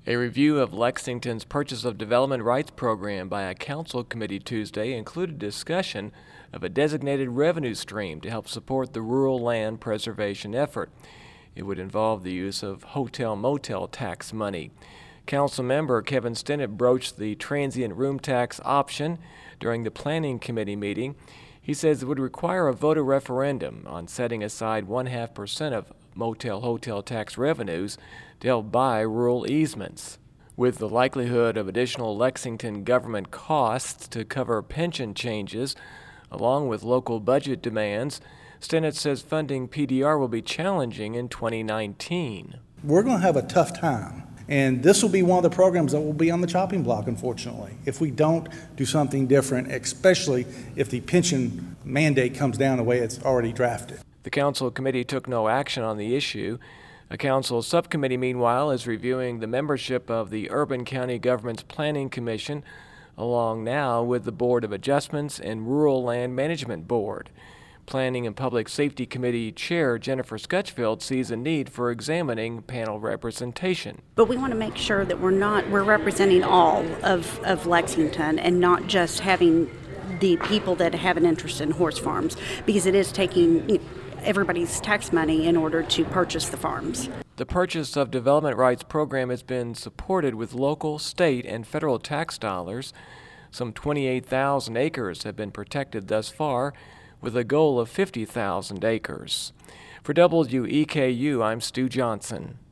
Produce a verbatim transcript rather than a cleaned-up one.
A review of Lexington's Purchase of Development Rights program by a council committee Tuesday included discussion of a designated revenue stream to help support the rural land preservation effort. It would involve the use of hotel-motel tax money. Council member Kevin Stinnett broached the transient room tax option during the Planning Committee meeting. He says it would require a voter referendum on setting aside one-half percent of motel-hotel tax revenues to help buy rural easements. With the likelihood of additional Lexington government costs to cover pension changes, along with local budget demands, Stinnett says funding P D R will be challenging in twenty nineteen. We're going to have a tough time, and this will be one of the programs that will be on the chopping block, unfortunately, if we don't do something different, especially if the pension mandate comes down the way it's already drafted. The council committee took no action on the issue. A council subcommittee, meanwhile, is reviewing the membership of the Urban County Government's Planning Commission, along now with the Board of Adjustments and Rural Land Management Board. Planning and Public Safety Committee Chair Jennifer Scutchfield sees a need for examining panel representation. But we want to make sure that we're not we're representing all of, of Lexington and not just having the people that have an interest in horse farms, because it is taking you know, everybody's tax money in order to purchase the farms. The Purchase of Development Rights program has been supported with local, state, and federal tax dollars. Some twenty-eight thousand acres have been protected thus far, with a goal of fifty thousand acres. For W E K U, I'm Stu Johnson.